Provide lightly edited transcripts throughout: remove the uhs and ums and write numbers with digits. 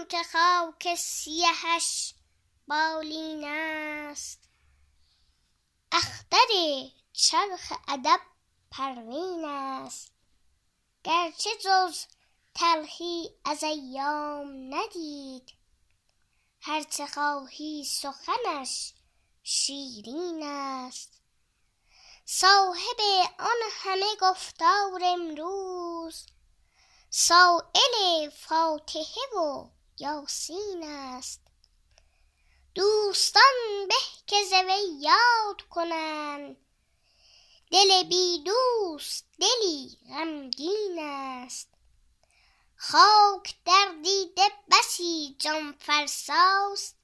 که خاک سیهش بالین است. اختر چرخ ادب پروین است. گرچه جز تلخی از ایام ندید، هرچه خواهی سخنش شیرین است. صاحب آن همه گفتار امروز، سایل فاتحه و یاسین است. دوستان به که ز وی یاد کنند، دل بی دوست دلی غمگین است. خاک در دیده بسی جان فرساست،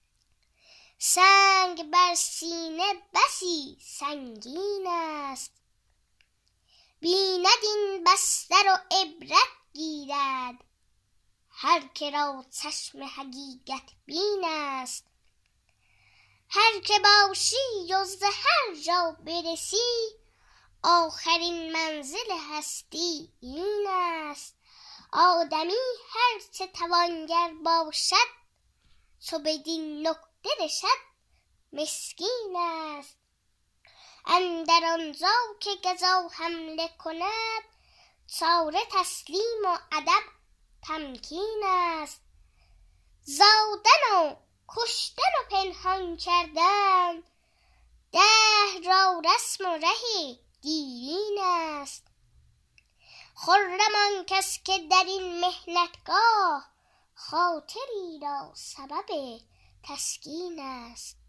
سنگ بر سینه بسی سنگین است. بیند این بستر و عبرت گیرد، هر که را چشم حقیقت بین است. هر که باشی و ز هر جا برسی، آخرین منزل هستی این است. آدمی هرچه توانگر باشد، چو بدین نکته رسد مسکین است. اندر آنجا که قضا حمله کند، چاره تسلیم و ادب تمکین است. زادن و کشتن و پنهان کردن، دهر را رسم و ره دیرین است. خرم آن کس که در این محنتگاه، خاطری را سبب تسکین است.